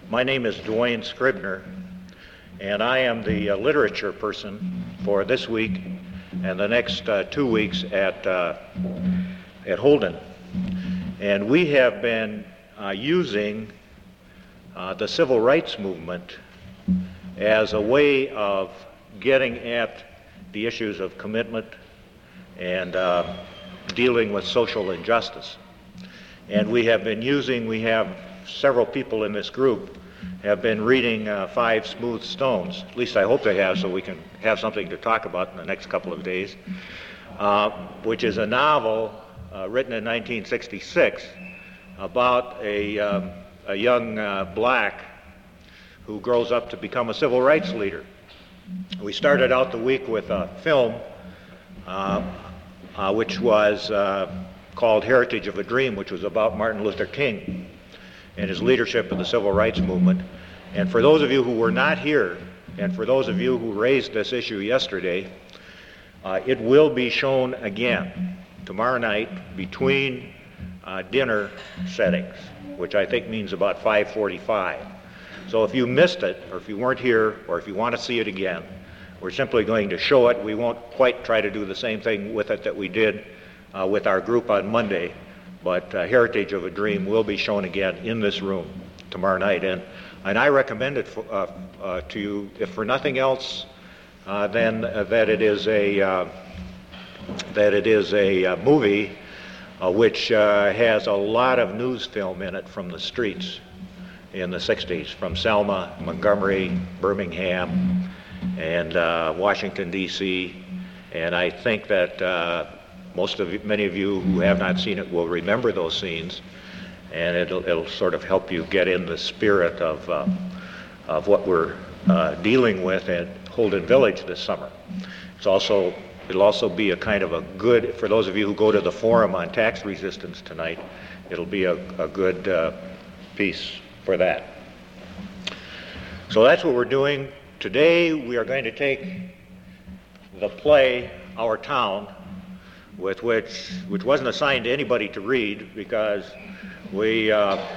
My name is Dwayne Scribner, and I am the literature person for this week and the next 2 weeks at Holden. And we have been using the civil rights movement as a way of getting at the issues of commitment and dealing with social injustice. And we have several people in this group have been reading Five Smooth Stones. At least I hope they have, so we can have something to talk about in the next couple of days, which is a novel written in 1966 about a young black who grows up to become a civil rights leader. We started out the week with a film which was called Heritage of a Dream, which was about Martin Luther King and his leadership in the civil rights movement. And for those of you who were not here, and for those of you who raised this issue yesterday, it will be shown again tomorrow night between dinner settings, which I think means about 5:45. So if you missed it, or if you weren't here, or if you want to see it again, we're simply going to show it. We won't quite try to do the same thing with it that we did with our group on Monday, but Heritage of a Dream will be shown again in this room tomorrow night. And I recommend it to you, if for nothing else, then that it is a movie which has a lot of news film in it from the streets in the 60s, from Selma, Montgomery, Birmingham, and Washington, D.C. And I think that many of you who have not seen it will remember those scenes, and it'll sort of help you get in the spirit of what we're dealing with at Holden Village this summer. It'll also be a kind of a good, for those of you who go to the forum on tax resistance tonight, it'll be a good piece for that. So that's what we're doing. Today we are going to take the play, Our Town, which wasn't assigned to anybody to read because we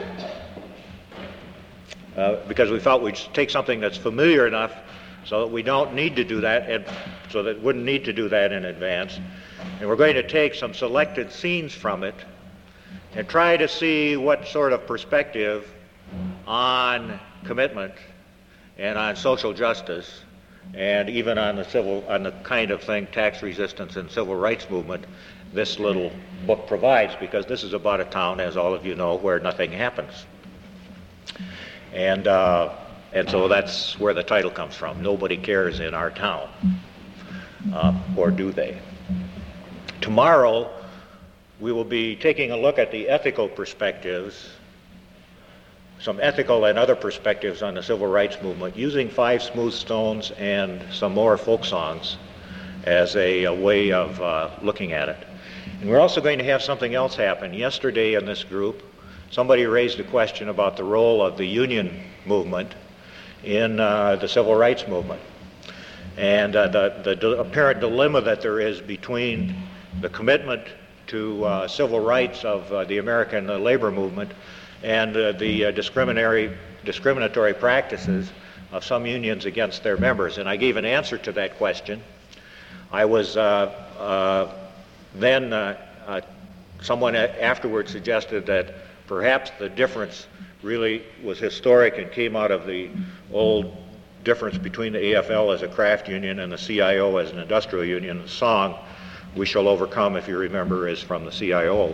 felt we'd take something that's familiar enough so that we don't need to do that, and so that wouldn't need to do that in advance. And we're going to take some selected scenes from it and try to see what sort of perspective on commitment and on social justice and even on the kind of thing, tax resistance and civil rights movement, this little book provides, because this is about a town, as all of you know, where nothing happens. And so that's where the title comes from. Nobody cares in our town. Or do they? Tomorrow, we will be taking a look at the ethical perspectives, some ethical and other perspectives on the civil rights movement, using Five Smooth Stones and some more folk songs as a way of looking at it. And we're also going to have something else happen. Yesterday in this group, somebody raised a question about the role of the union movement in the civil rights movement, and the apparent dilemma that there is between the commitment to civil rights of the American labor movement and the discriminatory practices of some unions against their members. And I gave an answer to that question. I was someone afterwards suggested that perhaps the difference really was historic and came out of the old difference between the AFL as a craft union and the CIO as an industrial union. The song, "We Shall Overcome," if you remember, is from the CIO.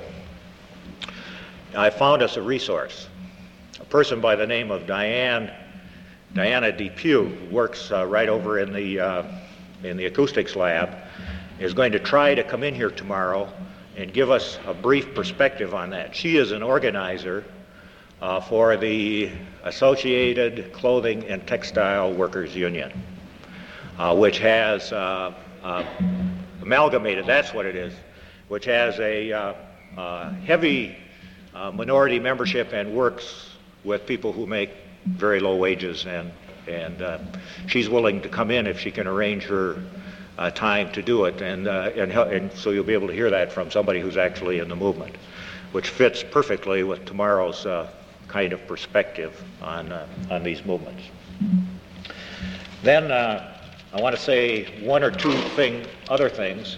I found us a resource. A person by the name of Diana Depew, who works right over in the acoustics lab, is going to try to come in here tomorrow and give us a brief perspective on that. She is an organizer for the Associated Clothing and Textile Workers Union, which has amalgamated, that's what it is, which has a heavy minority membership and works with people who make very low wages, and she's willing to come in if she can arrange her time to do it, and so you'll be able to hear that from somebody who's actually in the movement, which fits perfectly with tomorrow's kind of perspective on these movements. Then I want to say one or two other things.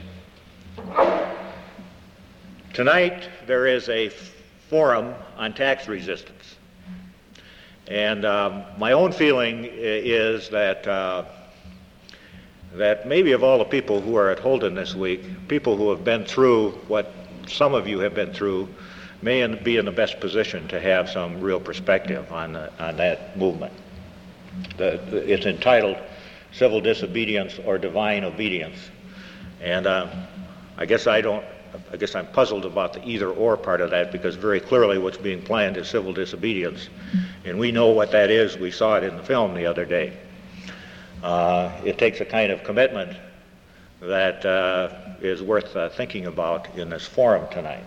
Tonight there is a forum on tax resistance. And my own feeling is that maybe of all the people who are at Holden this week, people who have been through what some of you have been through may be in the best position to have some real perspective on that movement. It's entitled Civil Disobedience or Divine Obedience. And I guess I'm puzzled about the either or part of that, because very clearly what's being planned is civil disobedience. And we know what that is. We saw it in the film the other day. It takes a kind of commitment that is worth thinking about in this forum tonight.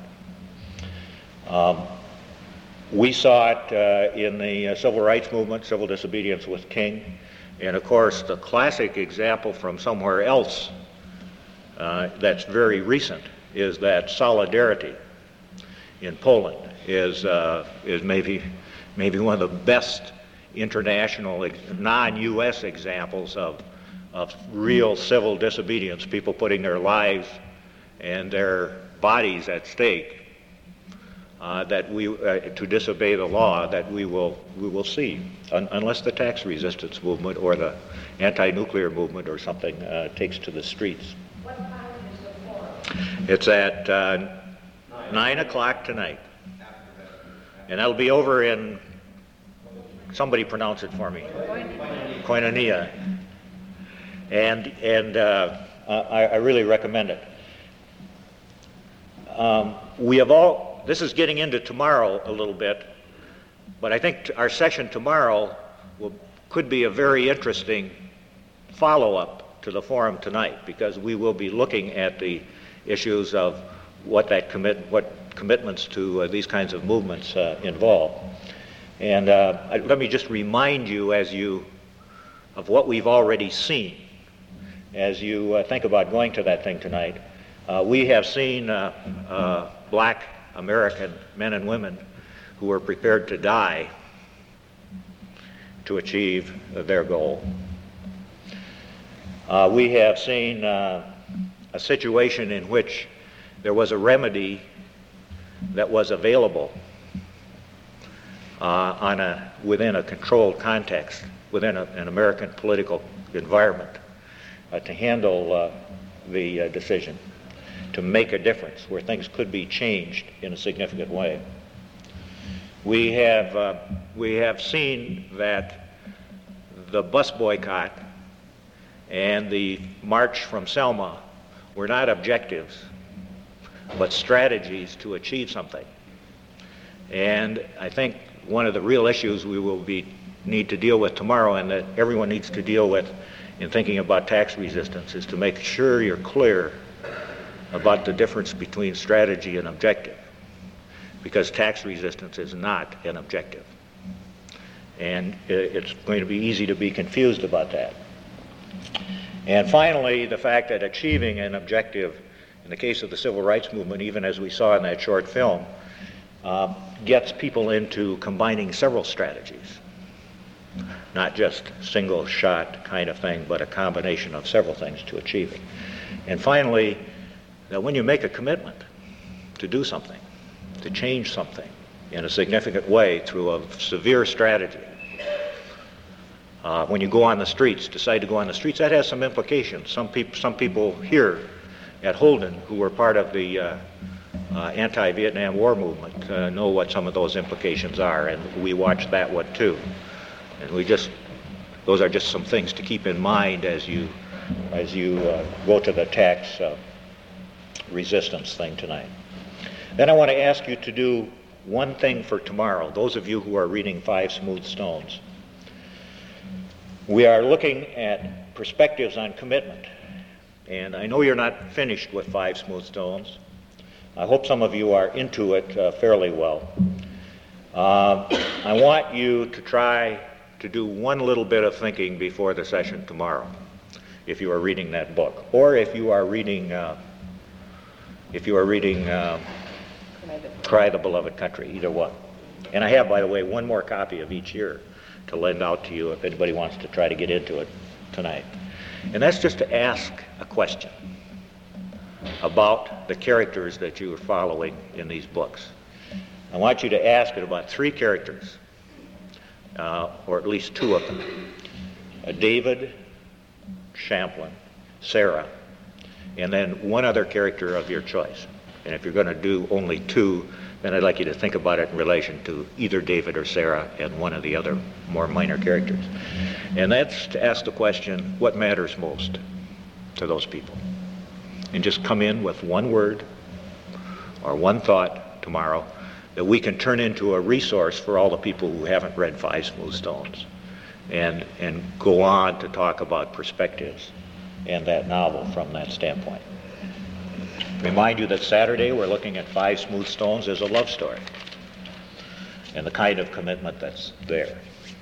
We saw it in the civil rights movement, civil disobedience with King. And of course, the classic example from somewhere else that's very recent is that Solidarity in Poland is maybe one of the best international non-U.S. examples of real civil disobedience, people putting their lives and their bodies at stake to disobey the law that we will see, unless the tax resistance movement or the anti-nuclear movement or something takes to the streets. What time is the forum? It's at 9 o'clock tonight. And that'll be over in, somebody pronounce it for me. Koinonia. And I really recommend it. This is getting into tomorrow a little bit, but I think our session tomorrow could be a very interesting follow-up to the forum tonight, because we will be looking at the issues of what commitments to these kinds of movements involve. And let me just remind you of what we've already seen as you think about going to that thing tonight. We have seen black American men and women who are prepared to die to achieve their goal. We have seen a situation in which there was a remedy that was available within a controlled context, within an American political environment, to handle the decision, to make a difference where things could be changed in a significant way. We have seen that the bus boycott and the march from Selma were not objectives, but strategies to achieve something. And I think one of the real issues we will need to deal with tomorrow, and that everyone needs to deal with in thinking about tax resistance, is to make sure you're clear about the difference between strategy and objective, because tax resistance is not an objective. And it's going to be easy to be confused about that. And finally, the fact that achieving an objective, in the case of the civil rights movement, even as we saw in that short film, gets people into combining several strategies. Not just single shot kind of thing, but a combination of several things to achieve it. And finally, that when you make a commitment to do something, to change something in a significant way through a severe strategy, when you go on the streets, decide to go on the streets, that has some implications. Some people here at Holden who were part of the anti-Vietnam War movement know what some of those implications are, and we watched that one too. And those are just some things to keep in mind as you go to the tax resistance thing tonight. Then I want to ask you to do one thing for tomorrow, those of you who are reading Five Smooth Stones. We are looking at perspectives on commitment, and I know you're not finished with Five Smooth Stones. I hope some of you are into it fairly well. I want you to try to do one little bit of thinking before the session tomorrow, if you are reading that book, or if you are reading Cry the Beloved Country, either one. And I have, by the way, one more copy of each year to lend out to you if anybody wants to try to get into it tonight. And that's just to ask a question about the characters that you are following in these books. I want you to ask it about 3 characters, or at least 2 of them. David, Champlain, Sarah, and then one other character of your choice. And if you're going to do only 2, then I'd like you to think about it in relation to either David or Sarah and one of the other more minor characters. And that's to ask the question, what matters most to those people? And just come in with one word or one thought tomorrow that we can turn into a resource for all the people who haven't read Five Smooth Stones, and go on to talk about perspectives and that novel from that standpoint. Remind you that Saturday we're looking at Five Smooth Stones as a love story and the kind of commitment that's there.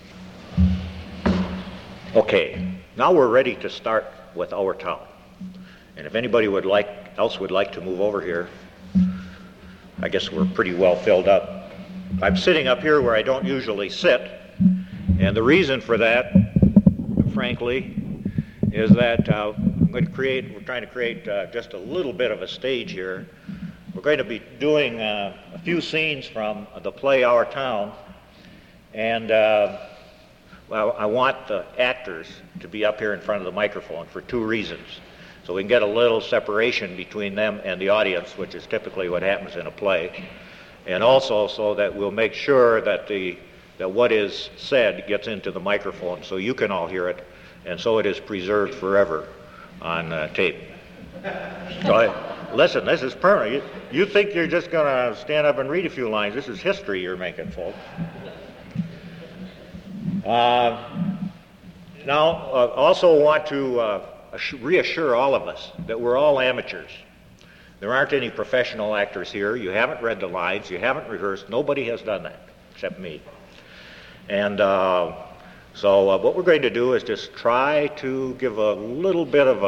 Okay, now we're ready to start with Our Town. And if anybody else would like to move over here, I guess we're pretty well filled up. I'm sitting up here where I don't usually sit, and the reason for that, frankly, is that we're trying to create just a little bit of a stage here. We're going to be doing a few scenes from the play Our Town, and well, I want the actors to be up here in front of the microphone for 2 reasons. So we can get a little separation between them and the audience, which is typically what happens in a play, and also so that we'll make sure that that what is said gets into the microphone so you can all hear it, and so it is preserved forever on tape. So listen, this is permanent. You think you're just going to stand up and read a few lines. This is history you're making, folks. Now, also want to reassure all of us that we're all amateurs. There aren't any professional actors here. You haven't read the lines. You haven't rehearsed. Nobody has done that except me. And so what we're going to do is just try to give a little bit of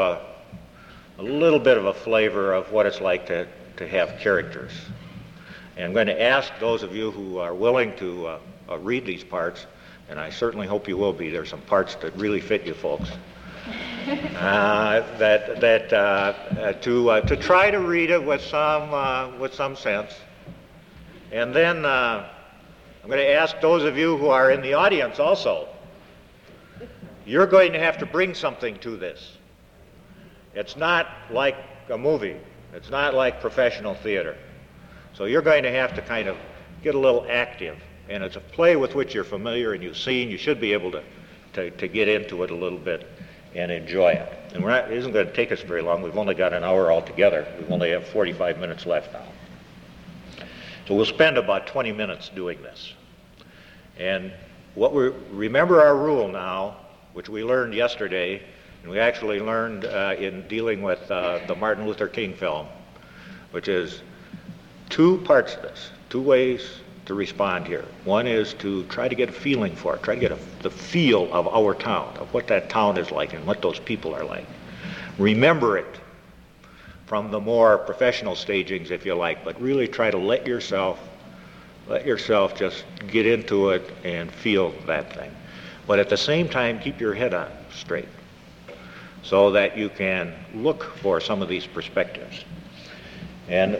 a flavor of what it's like to have characters. And I'm going to ask those of you who are willing to read these parts, and I certainly hope you will be. There's some parts that really fit you folks. To try to read it with some sense, and then I'm going to ask those of you who are in the audience also. You're going to have to bring something to this. It's not like a movie. It's not like professional theater. So you're going to have to kind of get a little active, and it's a play with which you're familiar and you've seen. You should be able to get into it a little bit and enjoy it. And it isn't going to take us very long. We've only got an hour altogether. We only have 45 minutes left now. So we'll spend about 20 minutes doing this. And remember our rule now, which we learned yesterday, and we actually learned in dealing with the Martin Luther King film, which is 2 parts of this, 2 ways to respond here. One is to try to get a feeling for it, try to get the feel of our town, of what that town is like and what those people are like. Remember it from the more professional stagings, if you like, but really try to let yourself just get into it and feel that thing. But at the same time, keep your head on straight so that you can look for some of these perspectives. And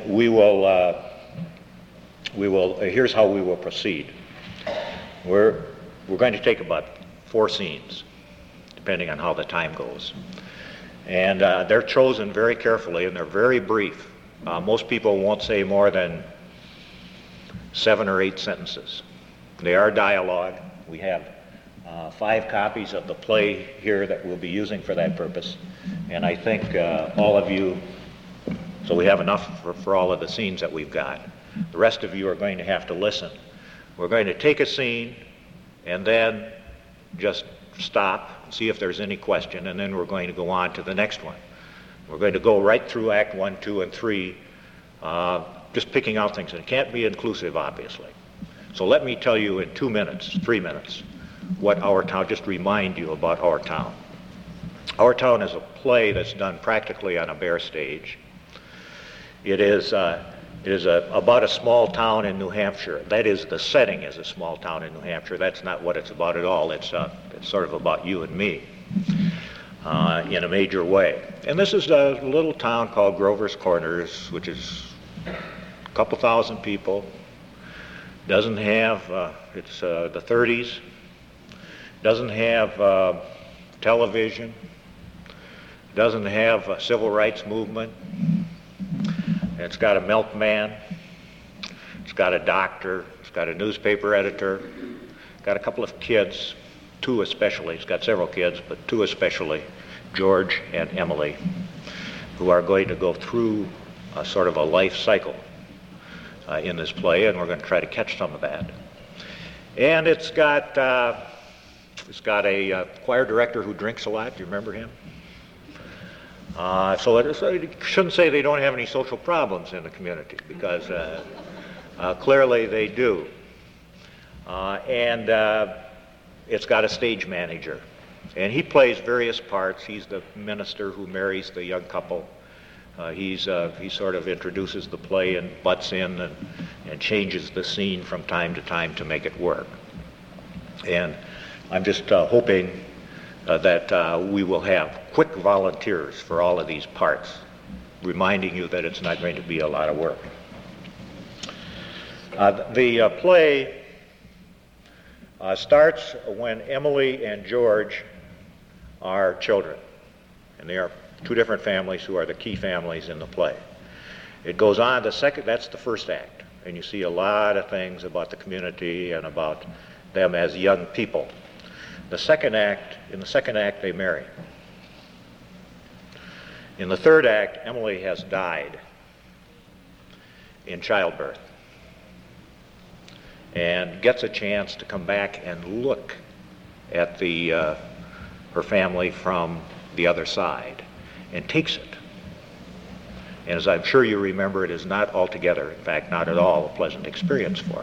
here's how we will proceed. We're going to take about 4 scenes, depending on how the time goes. And they're chosen very carefully, and they're very brief. Most people won't say more than 7 or 8 sentences. They are dialogue. We have 5 copies of the play here that we'll be using for that purpose. And I think all of you, so we have enough for all of the scenes that we've got. The rest of you are going to have to listen. We're going to take a scene and then just stop, see if there's any question, and then we're going to go on to the next one. We're going to go right through Act 1, 2, and 3, just picking out things. And it can't be inclusive, obviously. So let me tell you in 2 minutes, 3 minutes, what Our Town, just remind you about Our Town. Our Town is a play that's done practically on a bare stage. It is It is about a small town in New Hampshire. That is, the setting is a small town in New Hampshire. That's not what it's about at all. It's sort of about you and me in a major way. And this is a little town called Grover's Corners, which is a couple thousand people. Doesn't have, it's the 30s. Doesn't have television. Doesn't have a civil rights movement. It's got a milkman. It's got a doctor. It's got a newspaper editor. Got a couple of kids, two especially. It's got several kids, but two especially, George and Emily, who are going to go through a sort of a life cycle in this play, and we're going to try to catch some of that. And it's got a choir director who drinks a lot. Do you remember him? So I shouldn't say they don't have any social problems in the community, because clearly they do. And it's got a stage manager. And he plays various parts. He's the minister who marries the young couple. He sort of introduces the play and butts in and changes the scene from time to time to make it work. And I'm just hoping that we will have quick volunteers for all of these parts, reminding you that it's not going to be a lot of work. The play starts when Emily and George are children, and they are two different families who are the key families in the play. It goes on, that's the first act, and you see a lot of things about the community and about them as young people. In the second act, they marry. In the third act, Emily has died in childbirth and gets a chance to come back and look at her family from the other side and takes it. And as I'm sure you remember, it is not altogether, in fact, not at all, a pleasant experience for her.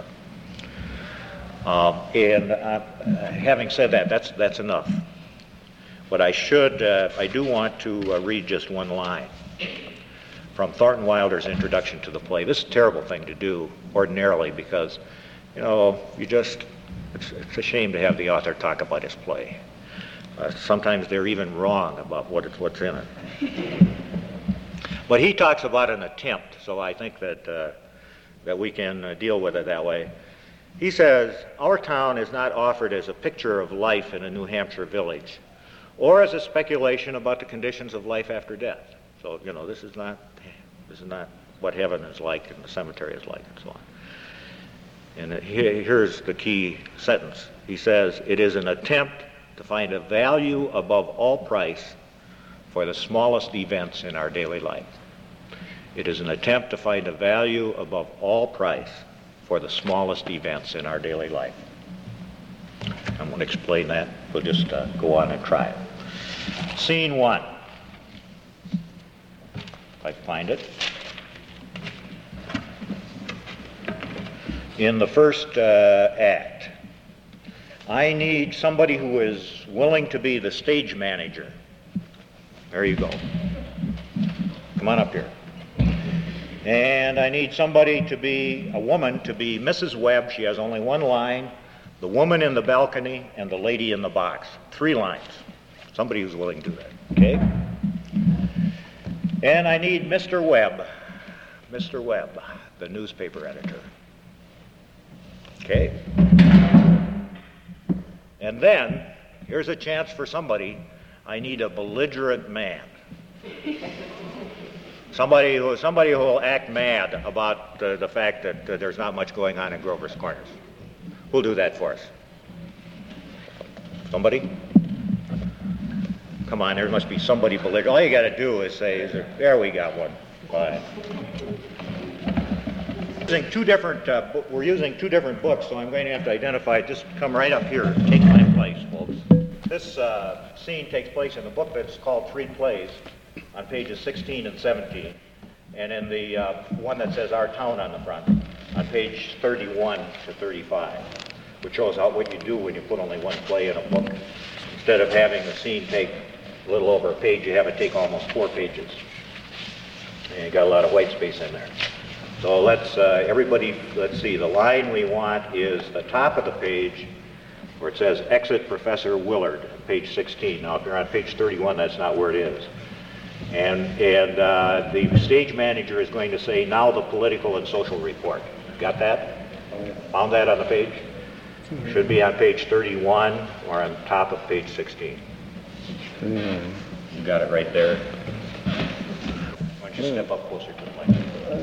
Having said that, that's enough. But I do want to read just one line from Thornton Wilder's introduction to the play. This is a terrible thing to do ordinarily, because, it's a shame to have the author talk about his play. Sometimes they're even wrong about what's in it. But he talks about an attempt, so I think that we can deal with it that way. He says, "Our town is not offered as a picture of life in a New Hampshire village, or as a speculation about the conditions of life after death." So, this is not what heaven is like and the cemetery is like, and so on. And here's the key sentence. He says, "It is an attempt to find a value above all price for the smallest events in our daily life." It is an attempt to find a value above all price for the smallest events in our daily life. I'm going to explain that. We'll just go on and try it. Scene 1. If I find it. In the first act, I need somebody who is willing to be the stage manager. There you go. Come on up here. And I need somebody a woman to be Mrs. Webb. She has only one line. The woman in the balcony and the lady in the box. 3 lines. Somebody who's willing to do that. Okay? And I need Mr. Webb. Mr. Webb, the newspaper editor. Okay? And then, here's a chance for somebody. I need a belligerent man. Somebody who will act mad about the fact that there's not much going on in Grover's Corners. Who'll do that for us? Somebody? Come on, there must be somebody belligerent. All you got to do is say, there we got one. Go ahead. We're using two different books, so I'm going to have to identify. Just come right up here. Take my place, folks. This scene takes place in the book that's called 3 Plays, on pages 16 and 17, and in the one that says Our Town on the front, on page 31 to 35, which shows what you do when you put only one play in a book. Instead of having the scene take a little over a page, you have it take almost 4 pages. And you got a lot of white space in there. So let's see, the line we want is the top of the page where it says exit Professor Willard, page 16. Now if you're on page 31, that's not where it is. And the stage manager is going to say, now the political and social report. Got that? Found that on the page? Should be on page 31 or on top of page 16. You got it right there. Why don't you step up closer to the mic?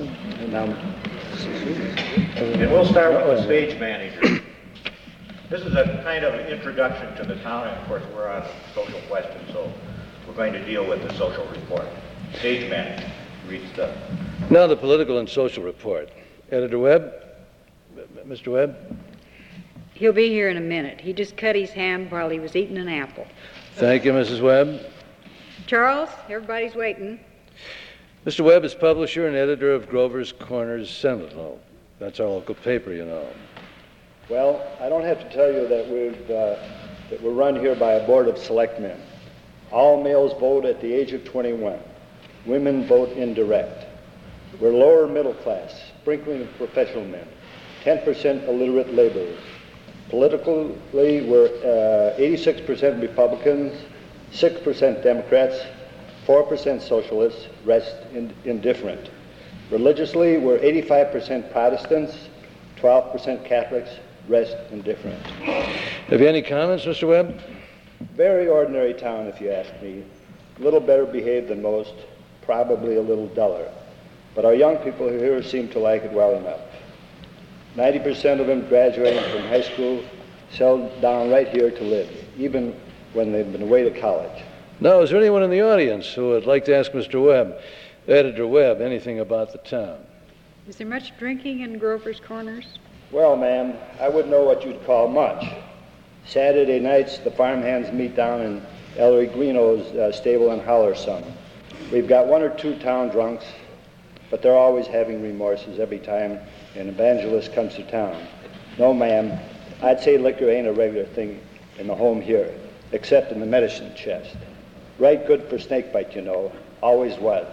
And we'll start with the stage manager. This is a kind of introduction to the town, and of course we're on social questions, so we're going to deal with the social report. Stage manager reads the... Now the political and social report. Editor Webb? Mr. Webb? He'll be here in a minute. He just cut his hand while he was eating an apple. Thank you, Mrs. Webb. Charles, everybody's waiting. Mr. Webb is publisher and editor of Grover's Corners Sentinel. That's our local paper, you know. Well, I don't have to tell you that we're run here by a board of selectmen. All males vote at the age of 21. Women vote indirect. We're lower middle class, sprinkling of professional men, 10% illiterate laborers. Politically, we're 86% Republicans, 6% Democrats, 4% socialists, rest indifferent. Religiously, we're 85% Protestants, 12% Catholics, rest indifferent. Have you any comments, Mr. Webb? Very ordinary town, if you ask me. A little better behaved than most, probably a little duller. But our young people here seem to like it well enough. 90% of them graduating from high school settled down right here to live, even when they've been away to college. Now, is there anyone in the audience who would like to ask Mr. Webb, Editor Webb, anything about the town? Is there much drinking in Grover's Corners? Well, ma'am, I wouldn't know what you'd call much. Saturday nights, the farmhands meet down in Ellery Greeno's stable in Hollersome. We've got one or two town drunks, but they're always having remorses every time an evangelist comes to town. No, ma'am, I'd say liquor ain't a regular thing in the home here, except in the medicine chest. Right good for snakebite, you know. Always was.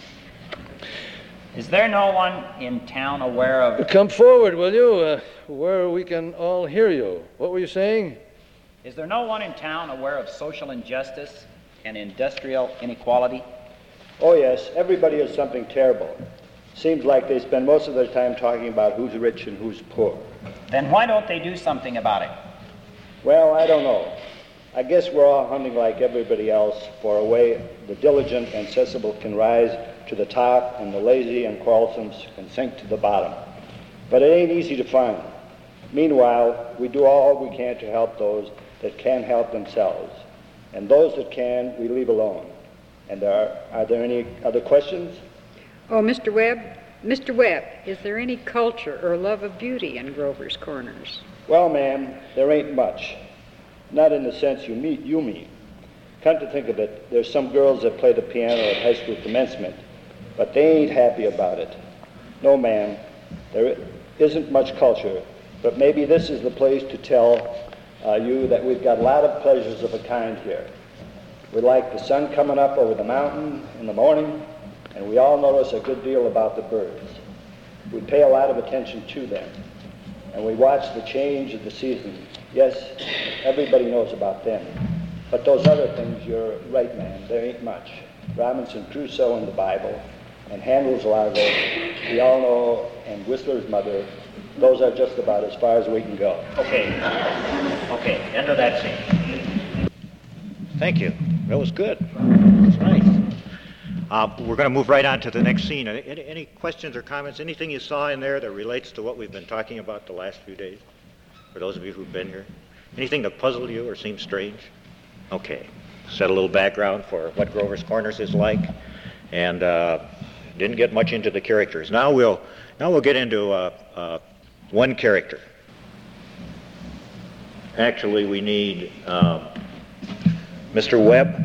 Is there no one in town aware of... Come forward, will you, where we can all hear you. What were you saying? Is there no one in town aware of social injustice and industrial inequality? Oh, yes. Everybody is something terrible. Seems like they spend most of their time talking about who's rich and who's poor. Then why don't they do something about it? Well, I don't know. I guess we're all hunting like everybody else for a way the diligent and sensible can rise to the top and the lazy and quarrelsomes can sink to the bottom. But it ain't easy to find. Meanwhile, we do all we can to help those that can help themselves. And those that can, we leave alone. And are there any other questions? Oh, Mr. Webb, is there any culture or love of beauty in Grover's Corners? Well, ma'am, there ain't much. Not in the sense you mean. Come to think of it, there's some girls that play the piano at high school commencement, but they ain't happy about it. No, ma'am, there isn't much culture, but maybe this is the place to tell you that we've got a lot of pleasures of a kind here. We like the sun coming up over the mountain in the morning, and we all notice a good deal about the birds. We pay a lot of attention to them, and we watch the change of the seasons. Yes, everybody knows about them. But those other things, you're right, man, there ain't much. Robinson Crusoe in the Bible, and Handel's Largo, we all know, and Whistler's Mother, those are just about as far as we can go. Okay, end of that scene. Thank you. That was good. That's nice. We're going to move right on to the next scene. Any questions or comments? Anything you saw in there that relates to what we've been talking about the last few days? For those of you who've been here? Anything that puzzled you or seemed strange? Okay. Set a little background for what Grover's Corners is like, and didn't get much into the characters. Now we'll get into one character. Actually, we need Mr. Webb,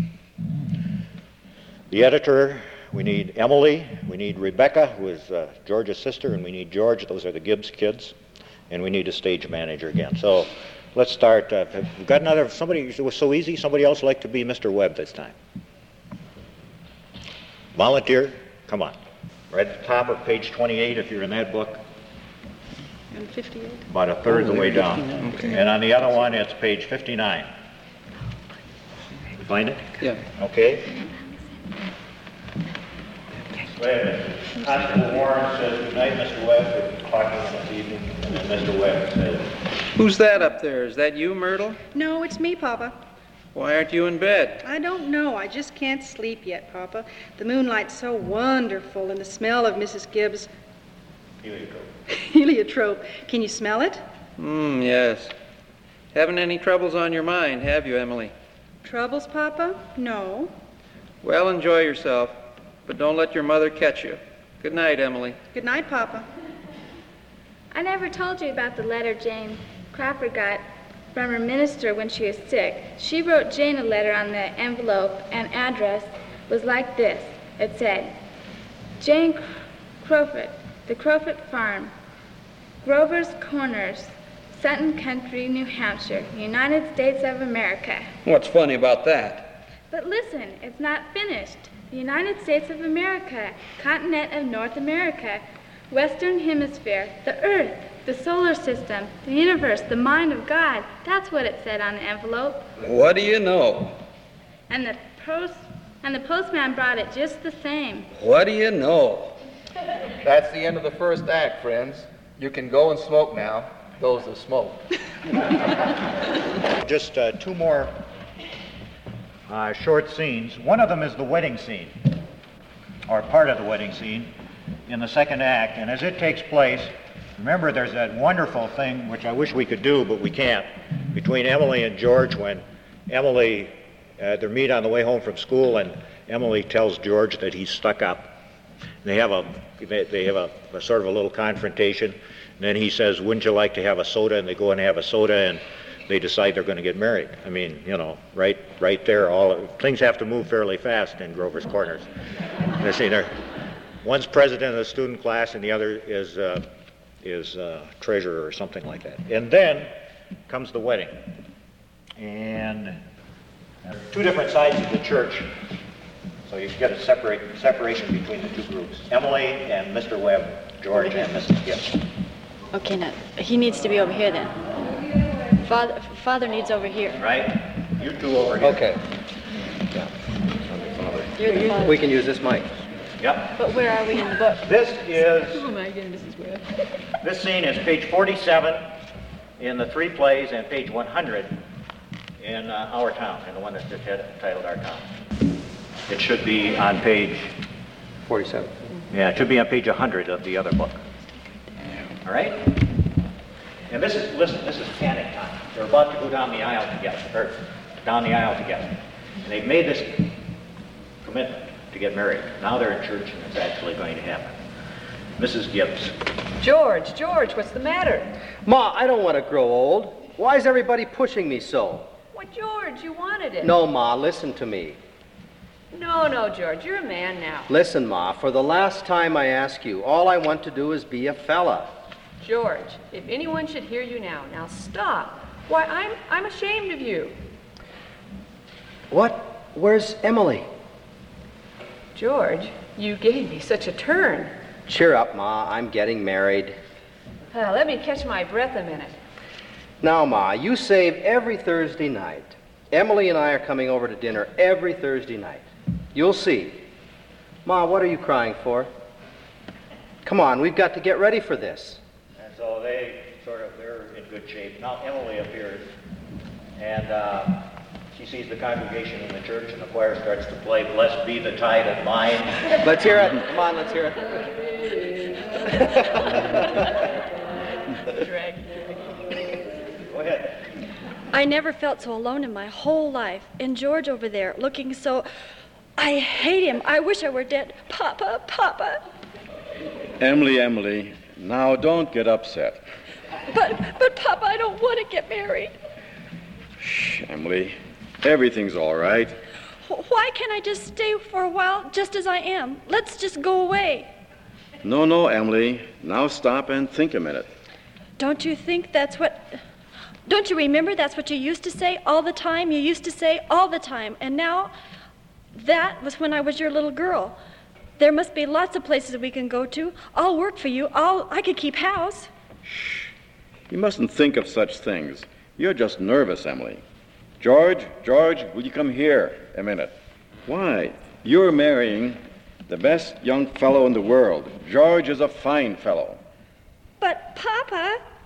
the editor. We need Emily. We need Rebecca, who is George's sister, and we need George. Those are the Gibbs kids. And we need a stage manager again. So let's start. We've got somebody, it was so easy, somebody else like to be Mr. Webb this time. Volunteer? Come on. right at the top of page 28 if you're in that book. And 58. About a third of the way down. And on the other one, it's page 59. You find it? Yeah. Okay. Wait a minute. Constable Warren says, "Good night, Mr. Webb. We're talking this evening." And then Mr. Webb says, Who's that up there? Is that you, Myrtle? No, it's me, Papa. Why aren't you in bed? I don't know. I just can't sleep yet, Papa. The moonlight's so wonderful, and the smell of Mrs. Gibbs' heliotrope. Can you smell it? Yes. Haven't any troubles on your mind, have you, Emily? Troubles, Papa? No. Well, enjoy yourself, but don't let your mother catch you. Good night, Emily. Good night, Papa. I never told you about the letter Jane Cropper got from her minister when she was sick. She wrote Jane a letter on the envelope, and address was like this. It said, Jane Crofut, the Crofut Farm, Grover's Corners, Sutton Country, New Hampshire, United States of America. What's funny about that? But listen, it's not finished. The United States of America, continent of North America, Western Hemisphere, the Earth, the solar system, the universe, the mind of God. That's what it said on the envelope. What do you know? And the postman brought it just the same. What do you know? That's the end of the first act, friends. You can go and smoke now, those that smoke. just two more short scenes. One of them is the wedding scene, or part of the wedding scene, in the second act. And as it takes place, remember there's that wonderful thing, which I wish we could do, but we can't, between Emily and George when Emily, they meet on the way home from school, and Emily tells George that he's stuck up. They have a sort of a little confrontation, and then he says, "Wouldn't you like to have a soda?" And they go and have a soda, and they decide they're going to get married. I mean, you know, right there, things have to move fairly fast in Grover's Corners. You see, one's president of the student class, and the other is treasurer or something like that. And then comes the wedding, and two different sides of the church. So you get a separation between the two groups. Emily and Mr. Webb, George and Mrs. Gibbs. Okay, now, he needs to be over here then. Father needs over here. Right? You two over here. Okay. You're the father. We can use this mic. Yep. But where are we in the book? This is, Oh my goodness, Mrs. Webb. this scene is page 47 in the three plays and page 100 in Our Town, in the one that's titled Our Town. It should be on page 47. Yeah, it should be on page 100 of the other book. All right? And this is panic time. They're about to go down the aisle together, And they've made this commitment to get married. Now they're in church and it's actually going to happen. Mrs. Gibbs. George, what's the matter? Ma, I don't want to grow old. Why is everybody pushing me so? Well, George, you wanted it. No, Ma, listen to me. No, George, you're a man now. Listen, Ma, for the last time I ask you, all I want to do is be a fella. George, if anyone should hear you now stop. Why, I'm ashamed of you. What? Where's Emily? George, you gave me such a turn. Cheer up, Ma, I'm getting married. Let me catch my breath a minute. Now, Ma, you save every Thursday night. Emily and I are coming over to dinner every Thursday night. You'll see. Ma, what are you crying for? Come on, we've got to get ready for this. And so they're in good shape. Now Emily appears, and she sees the congregation in the church, and the choir starts to play "Blessed Be the Tide of Mine." Let's hear it. Come on, let's hear it. Go ahead. I never felt so alone in my whole life. And George over there, looking so... I hate him. I wish I were dead. Papa. Emily, now don't get upset. But Papa, I don't want to get married. Shh, Emily. Everything's all right. Why can't I just stay for a while just as I am? Let's just go away. No, Emily. Now stop and think a minute. Don't you think that's what... Don't you remember that's what you used to say all the time? You used to say all the time. And now, that was when I was your little girl. There must be lots of places we can go to. I'll work for you. I could keep house. You mustn't think of such things. You're just nervous, Emily. George, will you come here a minute? Why? You're marrying the best young fellow in the world. George is a fine fellow. But, Papa...